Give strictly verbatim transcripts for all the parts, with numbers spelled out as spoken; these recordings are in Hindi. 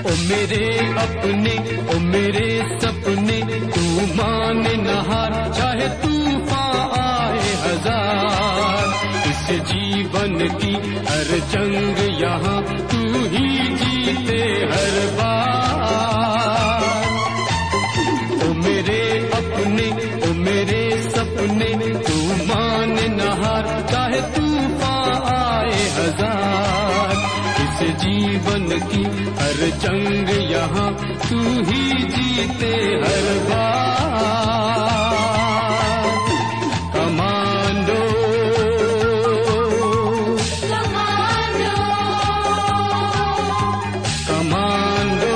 ओ मेरे अपने, ओ मेरे सपने, तू माने न हार, चाहे तूफान आए हजार। इस जीवन की हर जंग यहाँ तू ही जीते हर बार। ओ मेरे अपने, ओ मेरे सपने, तू माने न हार, चाहे तूफान आए हजार। इस जीवन की हर जंग यहाँ तू ही जीते हर बार। कमांडो कमांडो कमांडो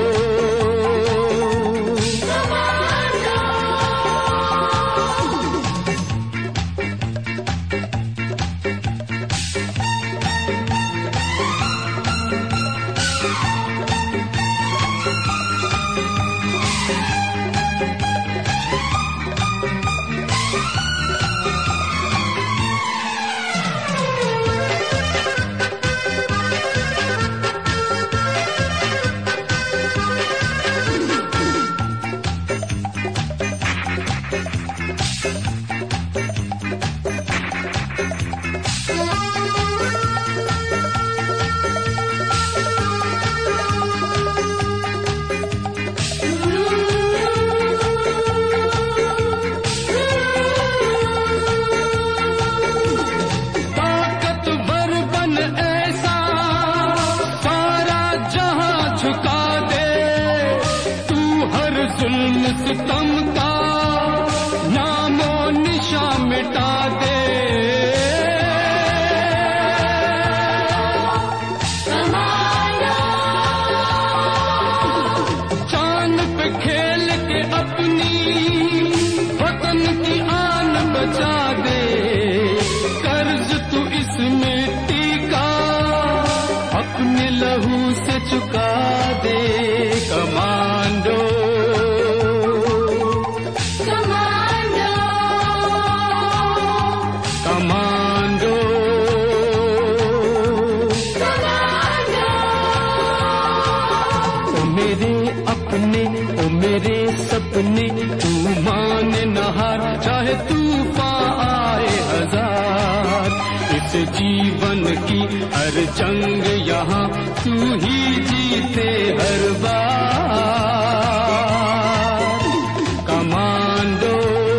सितम का नामो निशा मिटा दे। चांद पे खेल के अपनी वतन की आन बचा दे। कर्ज तू इस मिट्टी का अपने लहू से चुका दे। कमांडो कमांडो ओ मेरे अपने, ओ मेरे सपने, तू माने न हार, चाहे तूफान आए हजार। इस जीवन की हर जंग यहाँ तू ही जीते हर बार। कमांडो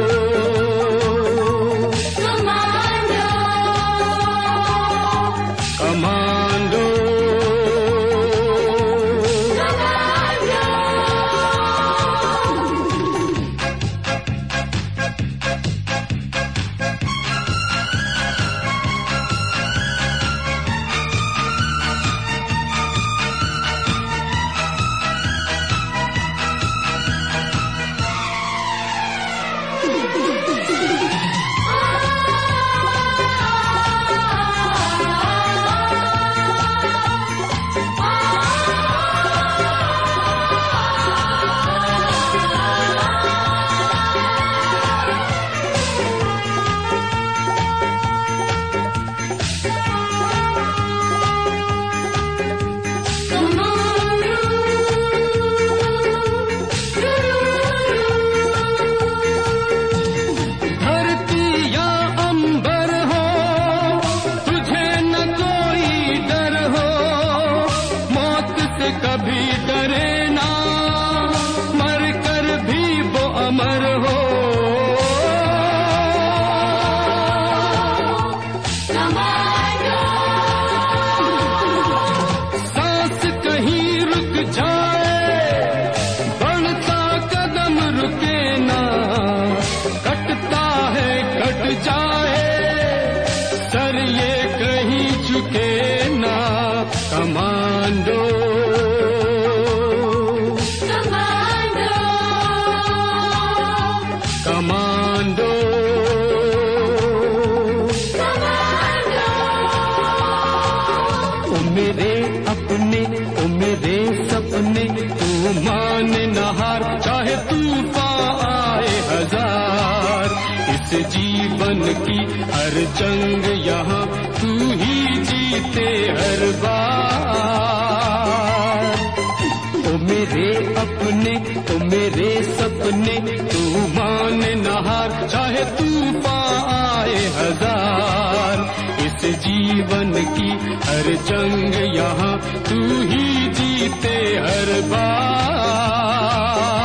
कमांडो कभी डरे ना, मर कर भी वो अमर हो। सांस कहीं रुक जाए, बढ़ता कदम रुके ना, कटता है कट जाए, सर ये कहीं झुके ना। कमांडो कमांडो ओ मेरे अपने, ओ मेरे सपने, तू माने न हार, चाहे तूफान आए हजार। इस जीवन की हर जंग यहाँ तू ही जीते हर बार। सपने तू माने नहार, चाहे तूफान आए हजार। इस जीवन की हर जंग यहाँ तू ही जीते हर बार।